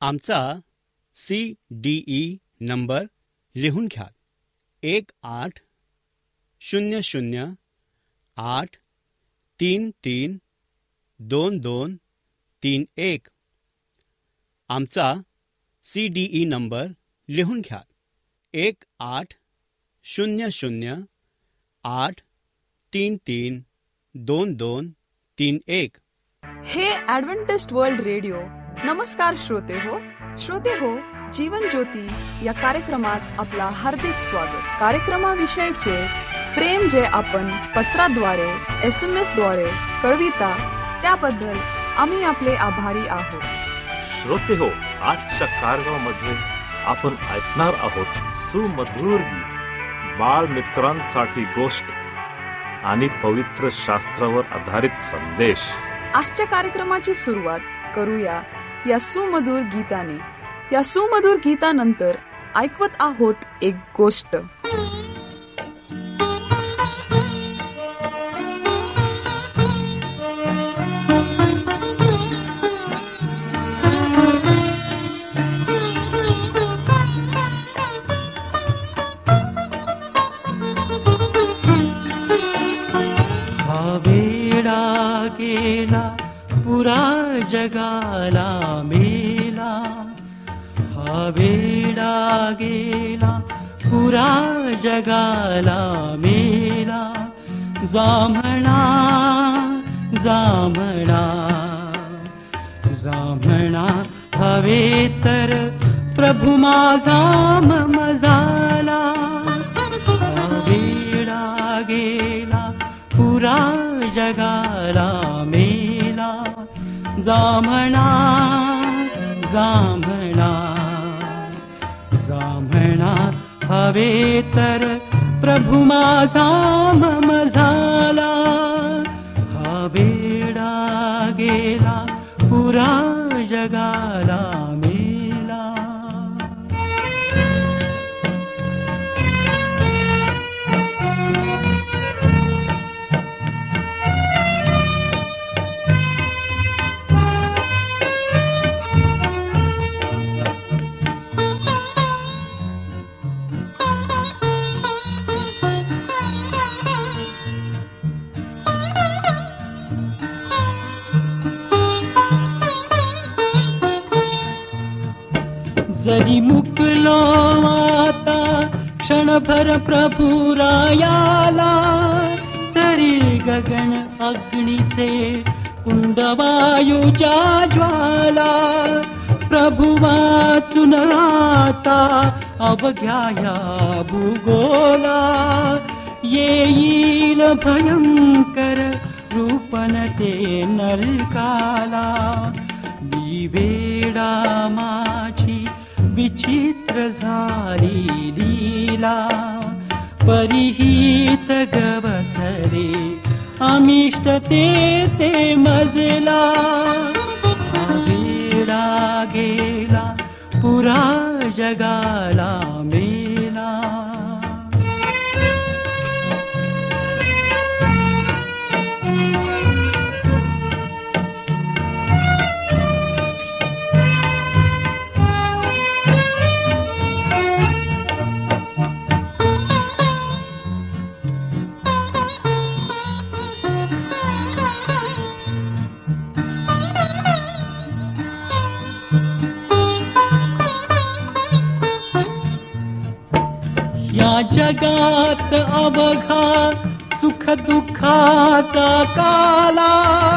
आमचा CDE number लिहून घ्या. 1800-833-2231. आमचा CDE नंबर लिहून घ्या. 1800-833-2231. हे ॲडव्हेंटिस्ट वर्ल्ड रेडिओ. नमस्कार श्रोते हो, जीवन ज्योती या कार्यक्रमात आपला हार्दिक स्वागत. कार्यक्रमाविषयीचे प्रेम जे आपण पत्राद्वारे SMS द्वारे कळविता त्याबद्दल आम्ही आपले आभारी आहोत. श्रोते हो, आजच्या कार्यक्रमामध्ये आपण ऐकणार आहोत सुमधुर गीत, बाळ मित्रांसाठी गोष्ट आणि पवित्र शास्त्रावर आधारित संदेश. आजच्या कार्यक्रमाची सुरुवात करूया या सुमधुर गीताने. या सुमधुर गीतानंतर ऐकवत आहोत एक गोष्ट. गेला पुरा जगाला मेला, हा वेडा गेला पुरा जगाला मेला. जांभळा जांभळा जांभळा हवे तर प्रभु माझा मम झाला. हा वेडा गेला पुरा जगाला मेला. जांभळा जांभळा जांभळा हवे तर प्रभु माझा मम झाला. हा वेडा गेला पुरा जगाला मेला. जरी मुकलो आता क्षणभर प्रभु रायाला, तरी गगन अग्नीचे कुंड वायूच्या ज्वाला. प्रभु वाचून आता अवघ्या या भूगोला, येईल भयंकर रूपन ते नरकाला. मी वेडा माझी विचित्र झाली लीला, परिहित गवसरे अमिष्ट ते मजला. वेडा गेला पुरा जगाला मेला. जगात अवघा सुख दुःखाचा काला,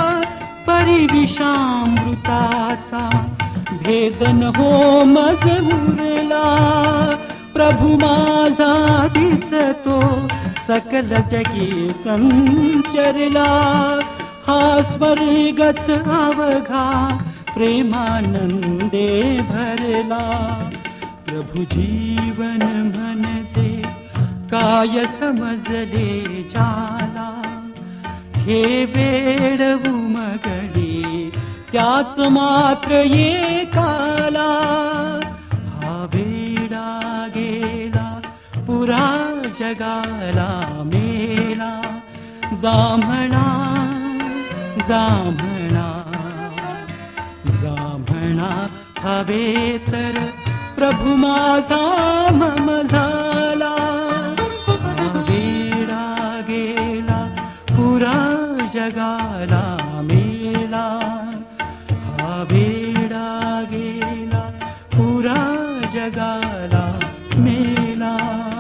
परिविषामृताचा भेदन हो मज उरला. प्रभु माझा दिसतो सकल जगी संचरला. हा स्वर्गच अवघा प्रेमानंदे भरला. प्रभु जीवन म्हणजे काय समजले जाला, हे वेड उमगडी त्याच मात्र एकाला. हा वेडा गेला पुरा जगाला मेला. जांभळा जांभळा जांभळा हवे तर प्रभु माझा मम झाला. वेडा गेला पुरा जगाला मेला. हा वेडा गेला पुरा जगाला मेला.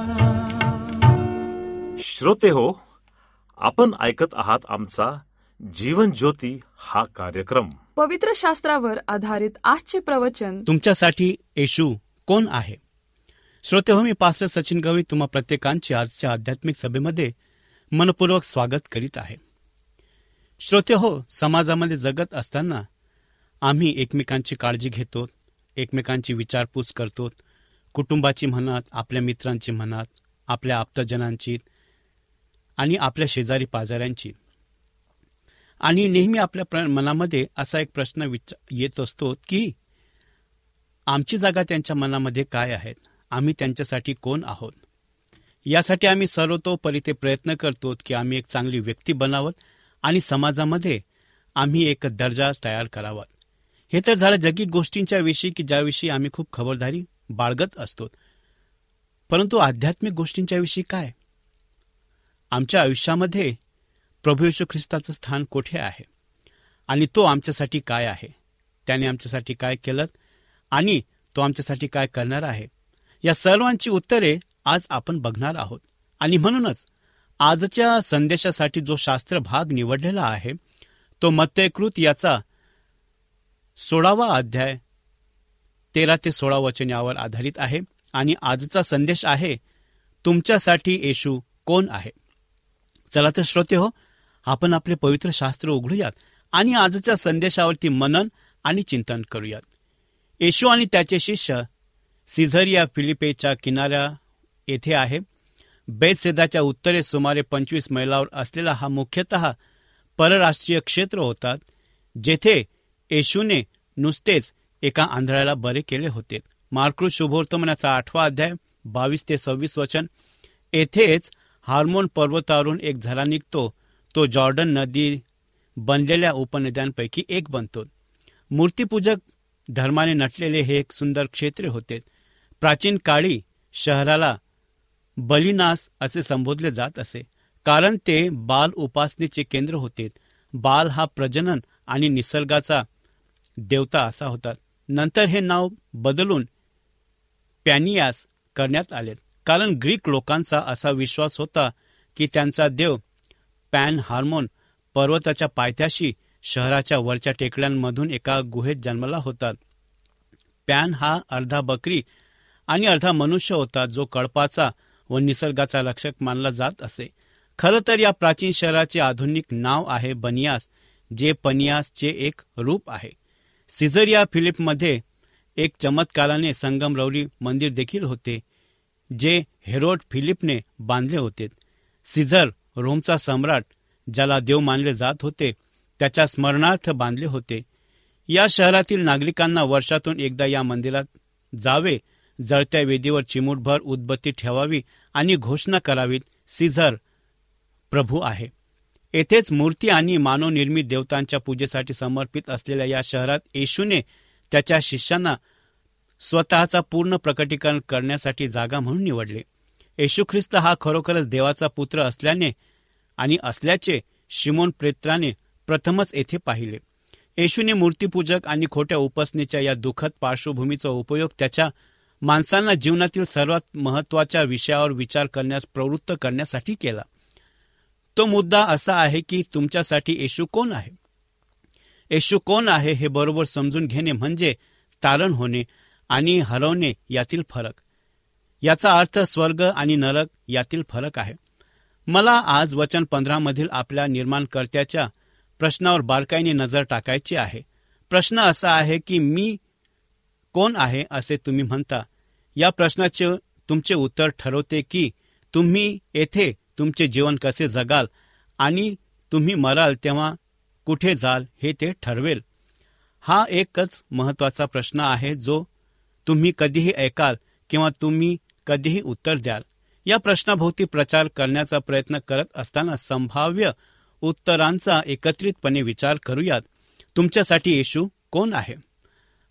श्रोते हो, आपण ऐकत आहात आमचा जीवन ज्योती हा कार्यक्रम. पवित्र शास्त्रावर आधारित आजचे प्रवचन तुमच्यासाठी येशू कोण आहे. श्रोते हो, मी पास्टर सचिन गवळी तुम्हा प्रत्येकांचे आजच्या आध्यात्मिक सभेमध्ये मनपूर्वक स्वागत करीत आहे. श्रोते हो, समाजामध्ये जगत असताना आम्ही एकमेकांची काळजी घेतो, एकमेकांची विचारपूस करतो. कुटुंबाची म्हणत, आपल्या मित्रांची म्हणत, आपल्या आप्तजनांची आणि आपल्या शेजारी पाजाऱ्यांची. आणि नेहमी आपल्या मनामध्ये असा एक प्रश्न येत असतो की आमची जागा त्यांच्या मनामध्ये काय आहेत, आम्ही त्यांच्यासाठी कोण आहोत. यासाठी आम्ही सर्वतोपरी ते प्रयत्न करतो की आम्ही एक चांगली व्यक्ती बनावत आणि समाजामध्ये आम्ही एक दर्जा तयार करावा. हे तर झालं जगिक गोष्टींच्या विषयी की ज्याविषयी आम्ही खूप खबरदारी बाळगत असतो. परंतु आध्यात्मिक गोष्टींच्या विषयी काय? आमच्या आयुष्यामध्ये प्रभू येशू ख्रिस्ताचं स्थान कोठे आहे आणि तो आमच्यासाठी काय आहे, त्याने आमच्यासाठी काय केलं आणि तो आमच्यासाठी काय करणार आहे, या सर्वांची उत्तरे आज आपण बघणार आहोत. आणि म्हणूनच आजच्या संदेशासाठी जो शास्त्र भाग निवडलेला आहे तो मत्तयकृत याचा 16वा अध्याय 13 ते 16 वचन यावर आधारित आहे. आणि आजचा संदेश आहे तुमच्यासाठी येशू कोण आहे. चला तर श्रोते हो, आपण आपले पवित्र शास्त्र उघडूयात आणि आजच्या संदेशावरती मनन आणि चिंतन करूयात. येशू आणि त्याचे शिष्य सिझरिया फिलिपेच्या किनाऱ्या येथे आहे. बेतसेदाच्या उत्तरेस सुमारे 25 मैलावर असलेला हा मुख्यतः परराष्ट्रीय क्षेत्र होता, जेथे येशूने नुसतेच एका आंधळ्याला बरे केले होते. मार्क शुभवर्तमानाचा 8वा अध्याय 22 ते 26 वचन. येथेच हार्मोन पर्वतावरून एक झरा निघतो, तो जॉर्डन नदी बनलेल्या उपनद्यांपैकी एक बनतो. मूर्तीपूजक धर्माने नटलेले हे एक सुंदर क्षेत्र होते. प्राचीन काळी शहराला बलिनास असे संबोधले जात असे, कारण ते बाल उपासनेचे केंद्र होते. बाल हा प्रजनन आणि निसर्गाचा देवता असा होता. नंतर हे नाव बदलून पॅनियास करण्यात आले, कारण ग्रीक लोकांचा असा विश्वास होता की त्यांचा देव पॅन हार्मोन पर्वताच्या पायथ्याशी शहराच्या वरच्या टेकड्यांमधून एका गुहेत जन्मला होता. पॅन हा अर्धा बकरी आणि अर्धा मनुष्य होता, जो कळपाचा व निसर्गाचा रक्षक मानला जात असे. खरं तर या प्राचीन शहराचे आधुनिक नाव आहे बनियास, जे पनियासचे एक रूप आहे. सिझरिया फिलिपमध्ये एक चमत्काराने संगमरवरी मंदिर देखील होते, जे हेरोड फिलिपने बांधले होते. सिझर रोमचा सम्राट, ज्याला देव मानले जात होते, त्याच्या स्मरणार्थ बांधले होते. या शहरातील नागरिकांना वर्षातून एकदा या मंदिरात जावे, जळत्या वेदीवर चिमूटभर उदबत्ती ठेवावी आणि घोषणा करावी, सिझर प्रभू आहे. येथेच मूर्ती आणि मानवनिर्मित देवतांच्या पूजेसाठी समर्पित असलेल्या या शहरात येशूने त्याच्या शिष्यांना स्वतःचा पूर्ण प्रकटीकरण करण्यासाठी जागा म्हणून निवडले. येशू ख्रिस्त हा खरोखरच देवाचा पुत्र असल्याचे शिमोन पेत्राने प्रथमच येथे पाहिले. येशूने मूर्तीपूजक आणि खोट्या उपासनेच्या या दुःखद पार्श्वभूमीचा उपयोग त्याच्या माणसांना जीवनातील सर्वात महत्त्वाच्या विषयावर विचार करण्यास प्रवृत्त करण्यासाठी केला. तो मुद्दा असा आहे की तुमच्यासाठी येशू कोण आहे. येशू कोण आहे हे बरोबर समजून घेणे म्हणजे तारण होणे आणि हरवणे यातील फरक. याचा अर्थ स्वर्ग आणि नरक यातील फरक आहे. मला आज वचन 15 मधील आपल्या निर्माणकर्त्याच्या प्रश्नावर बारकाईने नजर टाकायची आहे. प्रश्न असा आहे की मी कोण आहे असे तुम्ही म्हणता. या प्रश्नाचे तुमचे उत्तर ठरवते की तुम्ही येथे तुमचे जीवन कसे जगाल आणि तुम्ही मराल तेव्हा कुठे जाल हे ते ठरवेल. हा एकच महत्त्वाचा प्रश्न आहे जो तुम्ही कधीही ऐकाल किंवा तुम्ही कधीही उत्तर द्याल. या प्रश्नाभोवती प्रचार करण्याचा प्रयत्न करत असताना संभाव्य उत्तरांचा एकत्रितपणे विचार करूयात. तुमच्यासाठी येशू कोण आहे.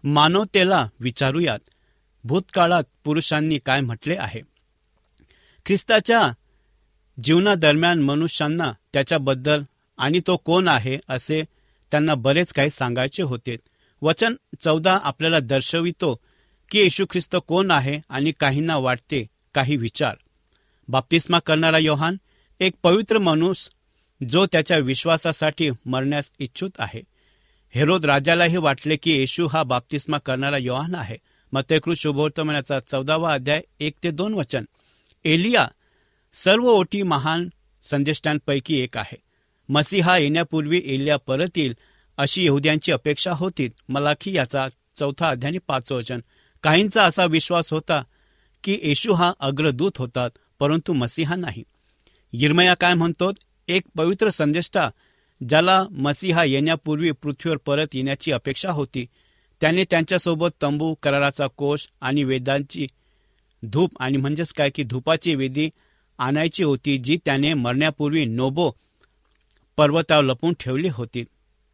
मानवतेला विचारूयात, भूतकाळात पुरुषांनी काय म्हटले आहे. ख्रिस्ताच्या जीवनादरम्यान मनुष्यांना त्याच्याबद्दल आणि तो कोण आहे असे त्यांना बरेच काही सांगायचे होते. वचन 14 आपल्याला दर्शवितो की येशू ख्रिस्त कोण आहे आणि काहींना वाटते काही विचार. बाप्तिस्मा करणारा योहान एक पवित्र माणूस जो त्याच्या विश्वासासाठी मरण्यास इच्छुक आहे. हेरोद राजालाही वाटले की येशू हा बाप्तिस्मा करणारा योहान आहे. मत्तेकृत शुभवर्तमानाचा 14वा अध्याय 1-2 वचन. एलिया सर्व ओटी महान संदेष्टांपैकी एक आहे. मसीहा येण्यापूर्वी एलिया परत येईल अशी यहुद्यांची अपेक्षा होती. मलाखी याचा 4 अध्याय 5 वचन. काहींचा असा विश्वास होता की येशू हा अग्रदूत होता, परंतु मसीहा नाही. यिर्मया काय म्हणतो, एक पवित्र संदेष्टा ज्याला मसीहा येण्यापूर्वी पृथ्वीवर परत येण्याची अपेक्षा होती, त्याने त्यांच्यासोबत तंबू, कराराचा कोश आणि वेदांची धूप आणि म्हणजेच काय की धूपाची वेदी आणायची होती, जी त्याने मरण्यापूर्वी नोबो पर्वतावर लपून ठेवली होती.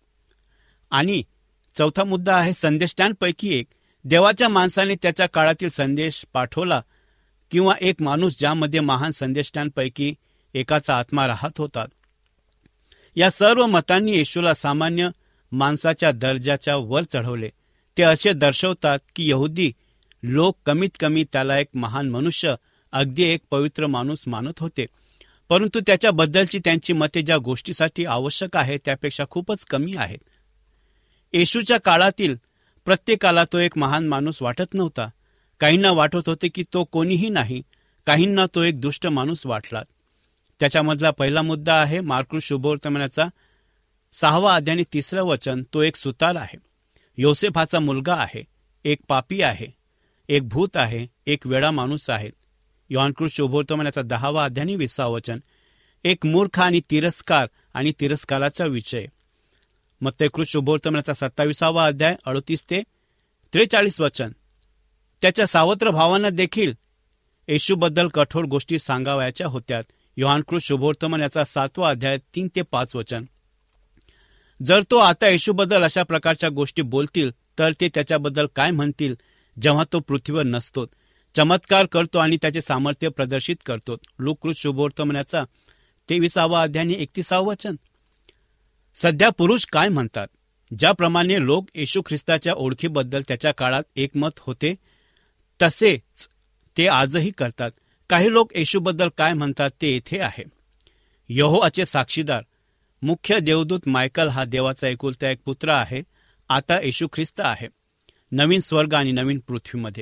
आणि 4था मुद्दा आहे संदेष्टांपैकी एक. देवाच्या माणसाने त्याच्या काळातील संदेश पाठवला किंवा एक माणूस ज्यामध्ये महान संदेष्टांपैकी एकाचा आत्मा राहत होता. या सर्व मतांनी येशूला सामान्य माणसाच्या दर्जाच्या वर चढवले. ते असे दर्शवतात की यहुदी लोक कमीत कमी त्याला एक महान मनुष्य, अगदी एक पवित्र माणूस मानत होते, परंतु त्याच्याबद्दलची त्यांची मते ज्या गोष्टीसाठी आवश्यक आहे त्यापेक्षा खूपच कमी आहेत. येशूच्या काळातील प्रत्येकाला तो एक महान माणूस वाटत नव्हता. काहींना वाटत होते की तो कोणीही नाही, काहींना तो एक दुष्ट माणूस वाटला. त्याच्यामधला पहिला मुद्दा आहे मार्कुस शुभवर्तमानाचा 6वा अध्याय 3 वचन. तो एक सुतार आहे, योसेफाचा मुलगा आहे, एक पापी आहे, एक भूत आहे, एक वेडा माणूस आहे. योहानकृत शुभवर्तमानाचा 10वा अध्याय 20 वचन. एक मूर्ख आणि तिरस्कार आणि तिरस्काराचा विषय. मत्तेकृत शुभवर्तमानाचा 27वा अध्याय 38-43 वचन. त्याच्या सावत्र भावांना देखील येशूबद्दल कठोर गोष्टी सांगावयाच्या होत्या. योहानकृत शुभवर्तमान याचा 7वा अध्याय 3-5 वचन. जर तो आता येशूबद्दल अशा प्रकारच्या गोष्टी बोलतील तर ते त्याच्याबद्दल काय म्हणतील जेव्हा तो पृथ्वीवर नसतो, चमत्कार करतो आणि त्याचे सामर्थ्य प्रदर्शित करतो. लूककृत शुभवर्तमानाचा 23वा अध्याय 31 वचन. सध्या पुरुष काय म्हणतात? ज्याप्रमाणे लोक येशू ख्रिस्ताच्या ओळखीबद्दल त्याच्या काळात एकमत होते तसेच ते आजही करतात. काही लोक येशूबद्दल काय म्हणतात ते येथे आहे. यहोवाचे साक्षीदार मुख्य देवदूत मायकल हा देवाचा एकुलता एक पुत्र आहे. आता येशू ख्रिस्त आहे नवीन स्वर्ग आणि नवीन पृथ्वीमध्ये.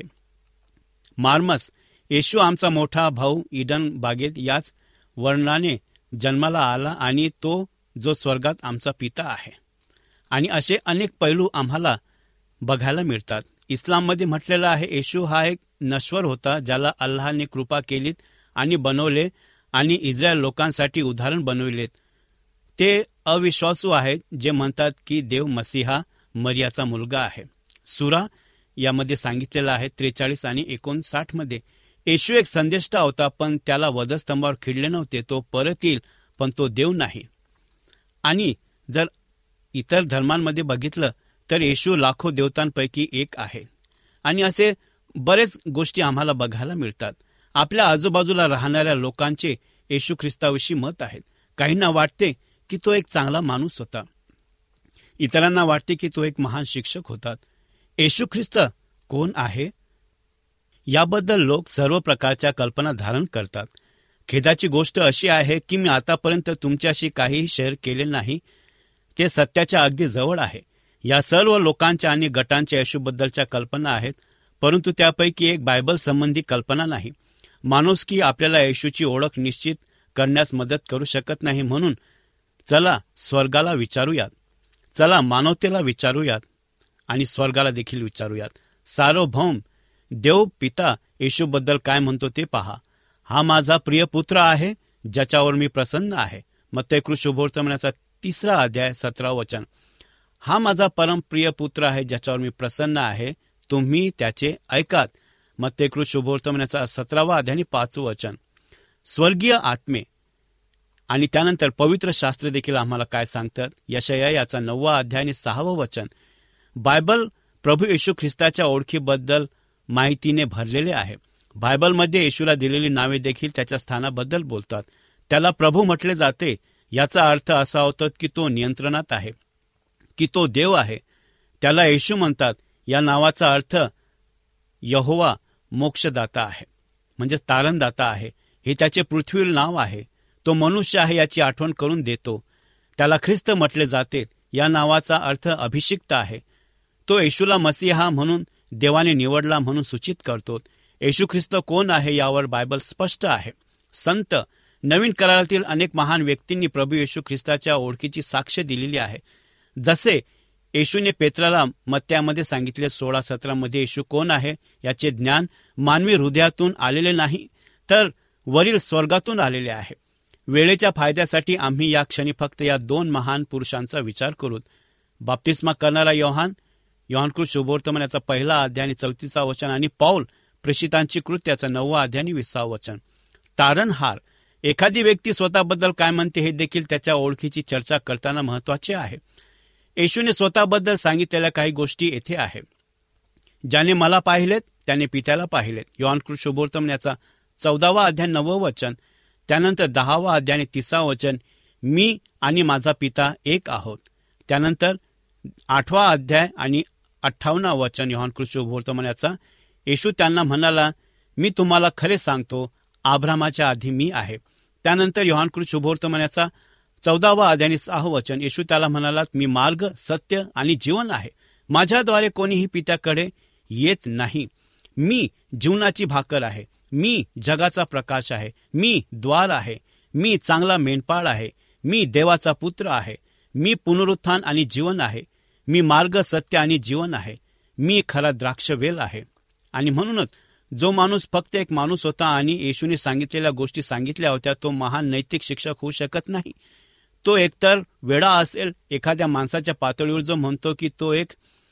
मार्मस येशू आमचा मोठा भाऊ ईडन बागेत याच वर्णाने जन्माला आला आणि तो जो स्वर्गात आमचा पिता आहे. आणि असे अनेक पैलू आम्हाला बघायला मिळतात. इस्लाममध्ये म्हटलेलं आहे येशू हा एक नश्वर होता ज्याला अल्लाहने कृपा केलीत आणि बनवले आणि इस्रायल लोकांसाठी उदाहरण बनविलेत. ते अविश्वासू आहेत जे म्हणतात की देव मसीहा मरियाचा मुलगा आहे. सुरा यामध्ये सांगितलेलं आहे 43 आणि 59 मध्ये. येशू एक संदेष्टा होता पण त्याला वधस्तंभावर खिळले नव्हते. तो परत येईल पण तो देव नाही. आणि जर इतर धर्मांमध्ये बघितलं तर येशू लाखो देवतांपैकी एक आहे. आणि असे बरेच गोष्टी आम्हाला बघायला मिळतात. आपल्या आजूबाजूला राहणाऱ्या लोकांचे येशू ख्रिस्ताविषयी मत आहेत. काहींना वाटते की तो एक चांगला माणूस होता, इतरांना वाटते की तो एक महान शिक्षक होता. येशू ख्रिस्त कोण आहे याबद्दल लोक सर्व प्रकारच्या कल्पना धारण करतात. खेदाची गोष्ट अशी आहे की मी आतापर्यंत तुमच्याशी काहीही शेअर केले नाही. ते सत्याच्या अगदी जवळ आहे. या सर्व लोकांच्या आणि गटांच्या येशूबद्दलच्या कल्पना आहेत, परंतु त्यापैकी एक बायबल संबंधी कल्पना नाही. माणुसकी आपल्याला येशूची ओळख निश्चित करण्यास मदत करू शकत नाही. म्हणून चला स्वर्गाला विचारूयात, चला मानवतेला विचारूयात आणि स्वर्गाला देखील विचारूयात. सार्वभौम देव पिता येशूबद्दल काय म्हणतो ते पहा. हा माझा प्रिय पुत्र आहे ज्याच्यावर मी प्रसन्न आहे. मत्तेकृत शुभवर्तमानाचा 3 अध्याय 17 वचन. हा माझा परमप्रिय पुत्र आहे ज्याच्यावर मी प्रसन्न आहे, तुम्ही त्याचे ऐकात. मत्तेकृत शुभवर्तमानाचा 17वा अध्याय 5 वचन. स्वर्गीय आत्मे आणि त्यानंतर पवित्र शास्त्र देखील आम्हाला काय सांगतात. यशाया याचा 9वा अध्याय 6 वचन. बायबल प्रभू येशू ख्रिस्ताच्या ओळखीबद्दल माहितीने भरलेले आहे. बायबलमध्ये येशूला दिलेली नावे देखील त्याच्या स्थानाबद्दल बोलतात. त्याला प्रभू म्हटले जाते. याचा अर्थ असा होतो की तो नियंत्रणात आहे, की तो देव आहे. त्याला येशू म्हणतात. या नावाचा अर्थ यहोवा मोक्षदाता आहे, म्हणजेच तारणदाता आहे. हे त्याचे पृथ्वीवर नाव आहे. तो मनुष्य आहे याची आठवण करून देतो. त्याला ख्रिस्त म्हटले जाते. या नावाचा अर्थ अभिषिक्त आहे. तो येशूला मसीहा म्हणून देवाने निवडला म्हणून सूचित करतो. येशू ख्रिस्त कोण आहे यावर बायबल स्पष्ट आहे. संत, नवीन करारातील अनेक महान व्यक्तींनी प्रभू येशू ख्रिस्ताच्या ओळखीची साक्ष दिलेली आहे. जसे येशूने पेत्राला मत्त्यामध्ये सांगितले 16:17 येशू कोण आहे याचे ज्ञान मानवी हृदयातून आलेले नाही, तर वरील स्वर्गातून आलेले आहे. वेळेच्या फायद्यासाठी आम्ही या क्षणी फक्त या 2 महान पुरुषांचा विचार करू. बाप्तिस्मा करणारा योहानकृत शुभवर्तमान याचा 1 अध्याय आणि 34 वचन, आणि पौल प्रेषितांची कृत्य याचा 9 अध्याय आणि 20 वचन. तारणहार. एखादी व्यक्ती स्वतःबद्दल काय म्हणते हे देखील त्याच्या ओळखीची चर्चा करताना महत्वाचे आहे. येशूने स्वतःबद्दल सांगितलेल्या काही गोष्टी येथे आहे. ज्याने मला पाहिलेत त्याने पित्याला पाहिलेत. योहानकृत शुभवर्तमान याचा 14 अध्याय 9 वचन. त्यानंतर 10 अध्याय आणि 30 वचन, मी आणि माझा पिता एक आहोत. त्यानंतर 8 अध्याय आणि 58 वचन योहानकृत शुभवर्तमान याचा, येशू त्यांना म्हणाला, मी तुम्हाला खरे सांगतो, अब्राहमाच्या आधी मी आहे. त्यानंतर योहानकृत शुभवर्तमान याचा 14 अध्याय आणि 6 वचन, येशू त्याला म्हणाला, मी मार्ग, सत्य आणि जीवन आहे. माझ्याद्वारे कोणीही पित्याकडे येत नाही. मी जीवनाची भाकर आहे. मी जगाचा प्रकाश आहे. मी द्वार आहे. मी चांगला मेंढपाळ आहे. मी देवाचा पुत्र आहे. मी पुनरुत्थान आणि जीवन आहे. मी मार्ग, सत्य आणि जीवन आहे. मी खरा द्राक्षवेल आहे. आणि म्हणूनच जो माणूस फक्त एक माणूस होता आणि येशूने सांगितलेल्या गोष्टी सांगितल्या होत्या, तो महान नैतिक शिक्षक होऊ शकत नाही. तो एकतर वेडा असेल. एखाद्या माणसाच्या पातळीवर जो म्हणतो की तो एक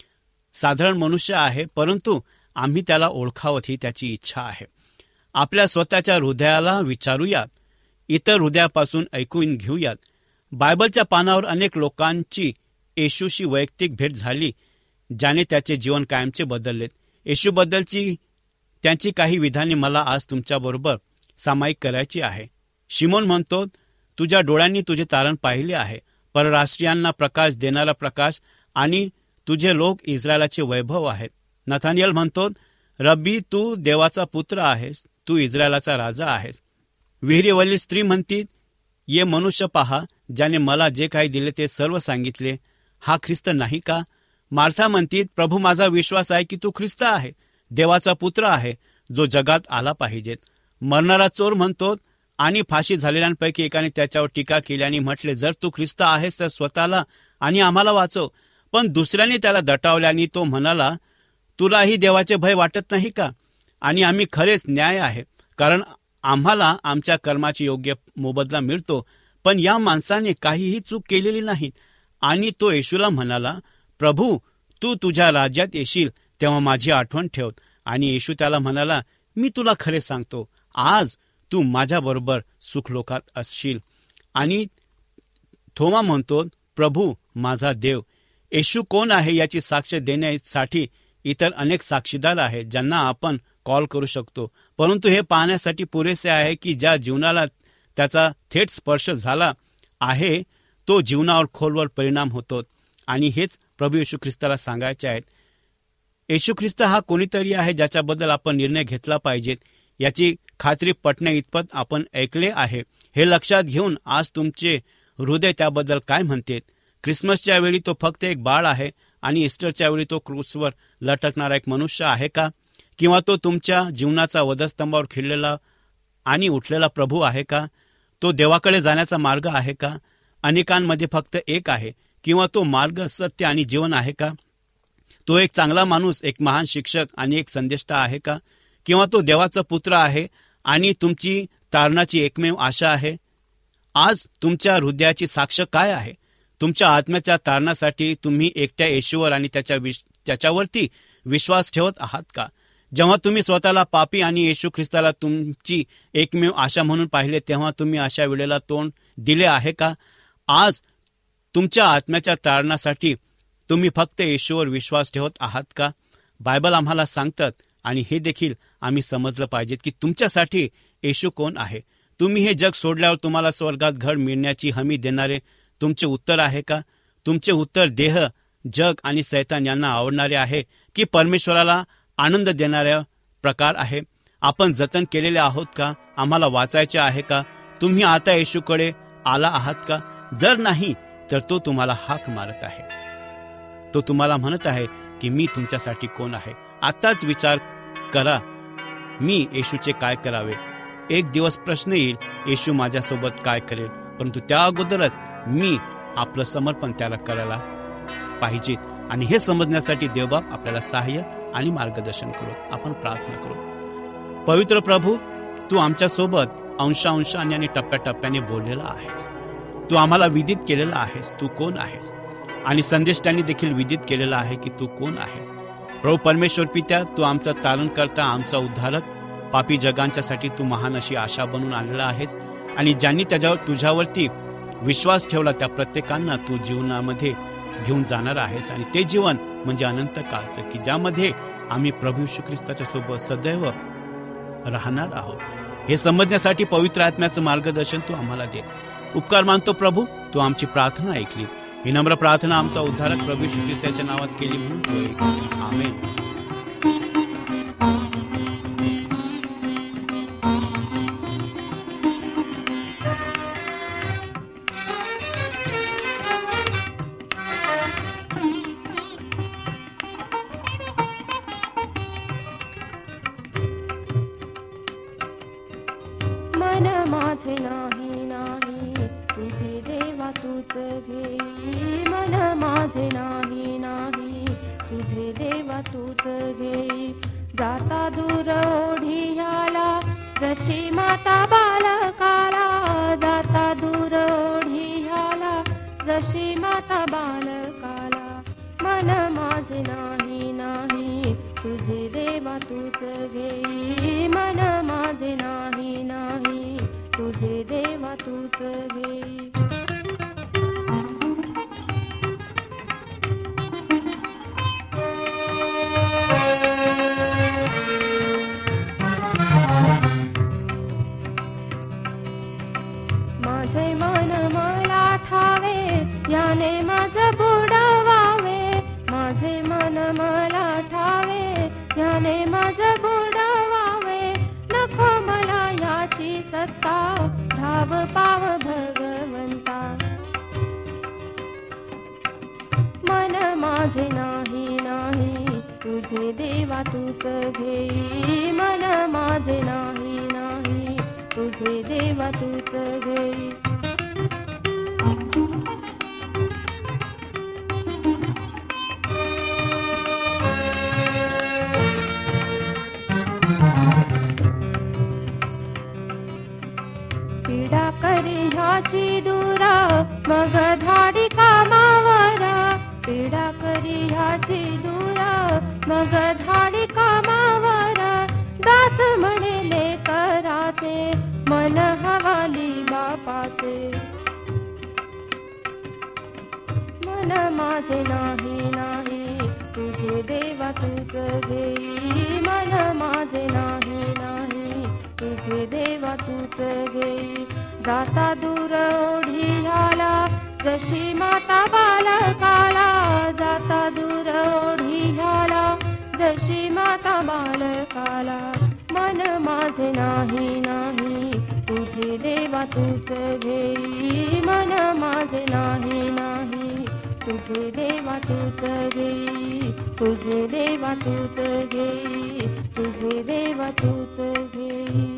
साधारण मनुष्य आहे, परंतु आम्ही त्याला ओळखावत ही त्याची इच्छा आहे. आपल्या स्वतःच्या हृदयाला विचारूयात. इतर हृदयापासून ऐकून घेऊयात. बायबलच्या पानावर अनेक लोकांची येशूशी वैयक्तिक भेट झाली, ज्याने त्याचे जीवन कायमचे बदललेत. येशूबद्दलची त्यांची काही विधाने मला आज तुमच्याबरोबर सामायिक करायची आहे. शिमोन म्हणतो, तुझ्या डोळ्यांनी तुझे तारण पाहिले आहे, परराष्ट्रीयांना प्रकाश देणारा प्रकाश, आणि तुझे लोक इस्रायलाचे वैभव आहेत. नथानियल म्हणतो, रब्बी, तू देवाचा पुत्र आहेस, तू इस्रायलाचा राजा आहेस. विहिरीवरील स्त्री म्हणती, ये मनुष्य पहा, ज्याने मला जे काही दिले ते सर्व सांगितले. हा ख्रिस्त नाही का? मार्था म्हणती, प्रभू, माझा विश्वास आहे की तू ख्रिस्त आहे, देवाचा पुत्र आहे, जो जगात आला पाहिजेत. मरणारा चोर म्हणतो, आणि फाशी झालेल्यांपैकी एकाने त्याच्यावर टीका केली आणि म्हटले, जर तू ख्रिस्त आहेस तर स्वतःला आणि आम्हाला वाचव. पण दुसऱ्याने त्याला दटावल्याने तो म्हणाला, तुलाही देवाचे भय वाटत नाही का? आणि आम्ही खरेच न्याय आहे, कारण आम्हाला आमच्या कर्माची योग्य मोबदला मिळतो. पण या माणसाने काहीही चूक केलेली नाही. आणि तो येशूला म्हणाला, प्रभू, तू तुझ्या राज्यात येशील तेव्हा माझी आठवण ठेव. आणि येशू त्याला म्हणाला, मी तुला खरे सांगतो, आज तू माझ्याबरोबर सुखलोकात असशील. आणि थोमा म्हणतो, प्रभू, माझा देव. येशू कोण आहे याची साक्ष देण्यासाठी इतर अनेक साक्षीदार आहेत, ज्यांना आपण कॉल करू शकतो. परंतु हे पाहण्यासाठी पुरेसे आहे की ज्या जीवनाला त्याचा थेट स्पर्श झाला आहे, तो जीवनावर खोलवर परिणाम होतो. आणि हेच प्रभू येशू ख्रिस्ताला सांगायचे आहेत. येशू ख्रिस्त हा कोणीतरी आहे ज्याच्याबद्दल आपण निर्णय घेतला पाहिजे, याची खात्री पटण्या इतपत आपण ऐकले आहे. हे लक्षात घेऊन आज तुमचे हृदय त्याबद्दल काय म्हणते? ख्रिसमसच्या वेळी तो फक्त एक बाळ आहे आणि ईस्टरच्या वेळी तो क्रूसवर लटकणारा एक मनुष्य आहे का? किंवा तो तुमच्या जीवनाचा वधस्तंभावर खिळलेला आणि उठलेला प्रभू आहे का? तो देवाकडे जाण्याचा मार्ग आहे का? अनेकांमध्ये फक्त एक आहे. किंवा तो मार्ग, सत्य आणि जीवन आहे का? तो एक चांगला माणूस, एक महान शिक्षक आणि एक संदेष्टा आहे का? किंवा तो देवाचा पुत्र आहे आणि तुमची तारणाची एकमेव आशा आहे? आज तुमच्या हृदयाची साक्ष काय आहे? तुमच्या आत्म्याच्या तारणासाठी तुम्ही एकट्या येशूवर आणि त्याच्यावरती विश्वास ठेवत आहात का? जेव्हा तुम्ही स्वतःला पापी आणि येशू ख्रिस्ताला तुमची एकमेव आशा म्हणून पाहिले, तेव्हा तुम्ही अशा वेळेला तोंड दिले आहे का? आज तुमच्या आत्म्याच्या तारणासाठी तुम्ही फक्त येशूवर विश्वास ठेवत आहात का? बायबल आम्हाला सांगतात आणि हे देखील आम्ही समजलं पाहिजे की तुमच्यासाठी येशू कोण आहे. तुम्ही हे जग सोडल्यावर तुम्हाला स्वर्गात घर मिळण्याची हमी देणारे तुमचे उत्तर आहे का? तुमचे उत्तर देह, जग आणि सैतान यांना आवडणारे आहे की परमेश्वराला आनंद देणाऱ्या प्रकार आहे? आपण जतन केलेले आहोत का? आम्हाला वाचायचे आहे का? तुम्ही आता येशूकडे आला आहात का? जर नाही तर तो तुम्हाला हाक मारत आहे. तो तुम्हाला म्हणत आहे की मी तुमच्यासाठी कोण आहे. आताच विचार करा, मी येशूचे काय करावे. एक दिवस प्रश्न येईल, येशू माझ्यासोबत काय करेल, परंतु त्या अगोदरच मी आपलं समर्पण त्याला करायला पाहिजे. आणि हे समजण्यासाठी देवबाप आपल्याला सहाय्य आणि मार्गदर्शन करू. आपण प्रार्थना करू. पवित्र प्रभू, तू आमच्यासोबत अंशांशाने आणि टप्प्याटप्प्याने बोललेला आहेस. तू आम्हाला विदित केलेला आहेस तू कोण आहेस, आणि संदेष्टांनी देखील विदित केलेला आहे की तू कोण आहेस. प्रभू परमेश्वर पित्या, तू आमचा तारण करता, आमचा उद्धारक, पापी जगांच्यासाठी तू महान अशी आशा बनून आलेला आहेस. आणि ज्यांनी तुझ्यावरती विश्वास ठेवला त्या प्रत्येकांना तू जीवनामध्ये घेऊन जाणार आहेस. आणि ते जीवन म्हणजे अनंत काळचं, की ज्यामध्ये आम्ही प्रभू येशू ख्रिस्ताच्या सोबत सदैव राहणार आहोत. हे समजण्यासाठी पवित्र आत्म्याचं मार्गदर्शन तू आम्हाला दे. उपकार मानतो प्रभू, तू आमची प्रार्थना ऐकली. ही नम्र प्रार्थना आमचा उद्धारक प्रभू येशू ख्रिस्ताच्या नावात केली म्हणून तू ऐक. आमेन. मन माझे नाही नाही तुझे देवा तूच घेई. मन माझे नाही नाही तुझे देवा तूच घेई. जाता दूर ओढियाला जशी माता बालकाला. जाता दूर ओढियाला जशी माता बालकाला. मन माझे नाही नाही तुझे देवा तूच घेई. मन माझे नाही नाही तुझे देवा तूच घेई. माझे मन मला ठावे याने माझं बुडवावे. माझे मन मला ठावे याने माझं बुडवावे. नको मला याची सत्ता धाव पाव भगवंता. मन माझे नाही नाही तुझे देवा तूच घेई. मन माझे नाही नाही तुझे देवा तूच घेई. पीडा करी ह्याची दूरा मग धाडी कामावर. पीडा करी ह्याची दूरा मग धाडी कामावर. दास म्हणेले कराचे मन हवाली बापाचे. मन माझे नाही नाही तुझे देवा तूच घेई. मन माझे नाही नाही तुझे देवा तूच घेई. जाता दूर ओढियाला जशी माता बालकाला. जाता दूर ओढियाला जशी माता बालकाला. मन माझे नाही नाही तुझे देवा तूच घेई. मन माझे नाही नाही तुझे देवा तूच घेई. तुझे देवा तूच घेई. तुझे देवा तूच घेई.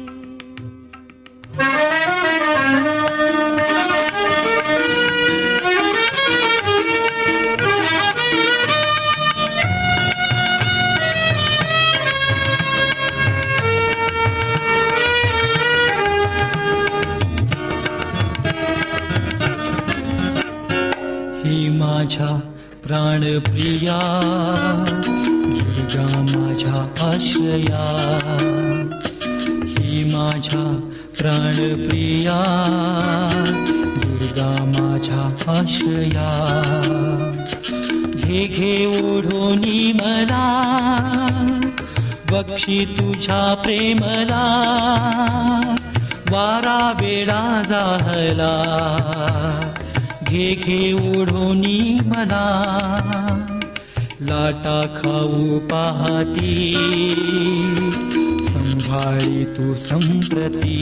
ही माझ्या प्राणप्रिया दुर्गा माझ्या आश्रया. ही माझ्या प्राणप्रिया दुर्गा माझ्या आश्रया. घे घे ओढोनी मला, बक्षी तुझ्या प्रेमला, वारा वेळा जाहला. घे घे ओढोनी मला, लाटा खाऊ पाहती, संभाळी तू संप्रती.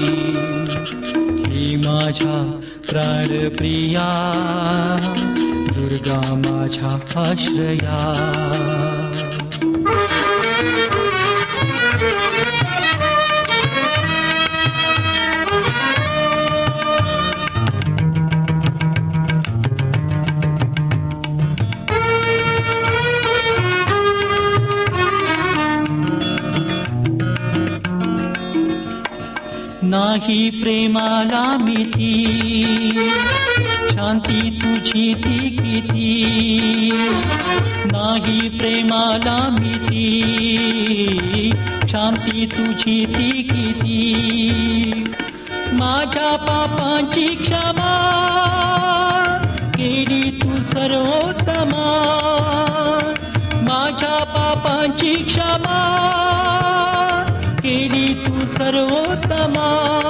ही माझ्या प्राणप्रिया, दुर्गा माझ्या आश्रया. नाही प्रेमाला मिती, शांती तुझी ती किती. नाही प्रेमाला मिती, शांती तुझी ती किती. माझ्या पापांची क्षमा केली तू सर्वोत्तमा. माझ्या पापांची क्षमा केली तू सर्वोत्तमा.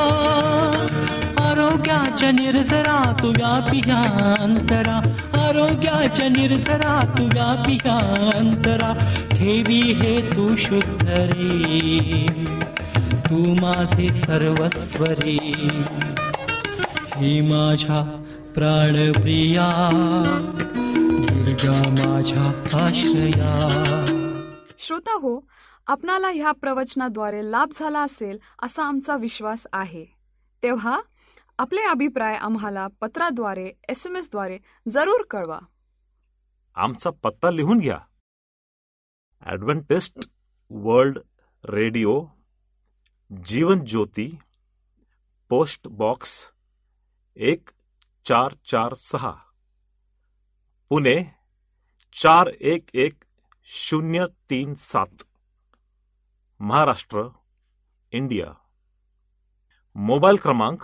आरोग्याच्या निर्झरा तू व्यापी अंतरा, आरोग्याच्या निर्झरा तू व्यापी अंतरा. ठेवी हे तू शुद्ध रे, तू माझे सर्वस्वरी. ही माझ्या प्राणप्रिया, दुर्गा माझ्या आश्रया. श्रोता हो, आपणाला ह्या प्रवचनाद्वारे लाभ झाला असेल असा आमचा विश्वास आहे. तेव्हा आपले अभिप्राय आम्हाला पत्राद्वारे, SMS द्वारे जरूर कळवा. आमचा पत्ता लिहून घ्या. Adventist World Radio, Jeevan Jyoti, post box 1446, Pune 411037, Maharashtra, India. Mobile क्रमांक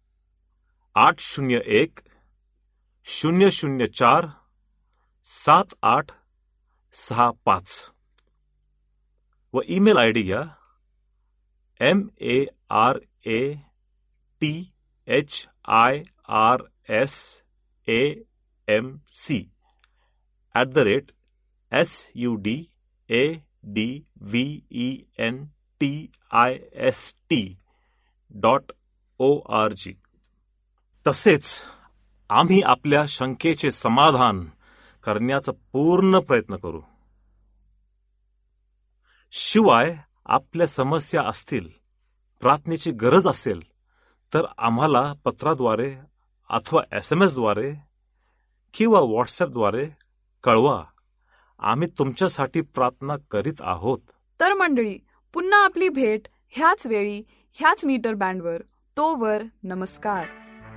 801-004-7865 व ईमेल आय डी घ्या MARATIRSAMC@SUDADVENTIST.org. तसेच आम्ही आपल्या शंकेचे समाधान करण्याचा पूर्ण प्रयत्न करू. शिवाय आपल्या समस्या असतील, प्रार्थनेची गरज असेल तर आम्हाला पत्राद्वारे अथवा SMS द्वारे किंवा व्हॉट्सअपद्वारे कळवा. आम्ही तुमच्यासाठी प्रार्थना करीत आहोत. तर मंडळी, पुन्हा आपली भेट ह्याच वेळी, ह्याच मीटर बँडवर. तोवर नमस्कार.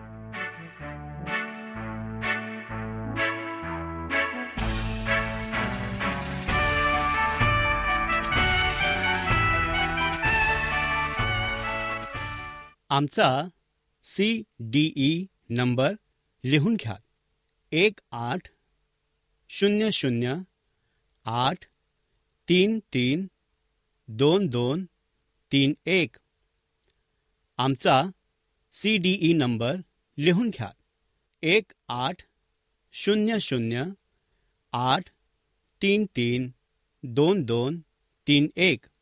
आमचा CDE नंबर लिहून घ्या. 1800-833-2231. आमचा CDE नंबर लिहून घ्या. 1800-833-2231.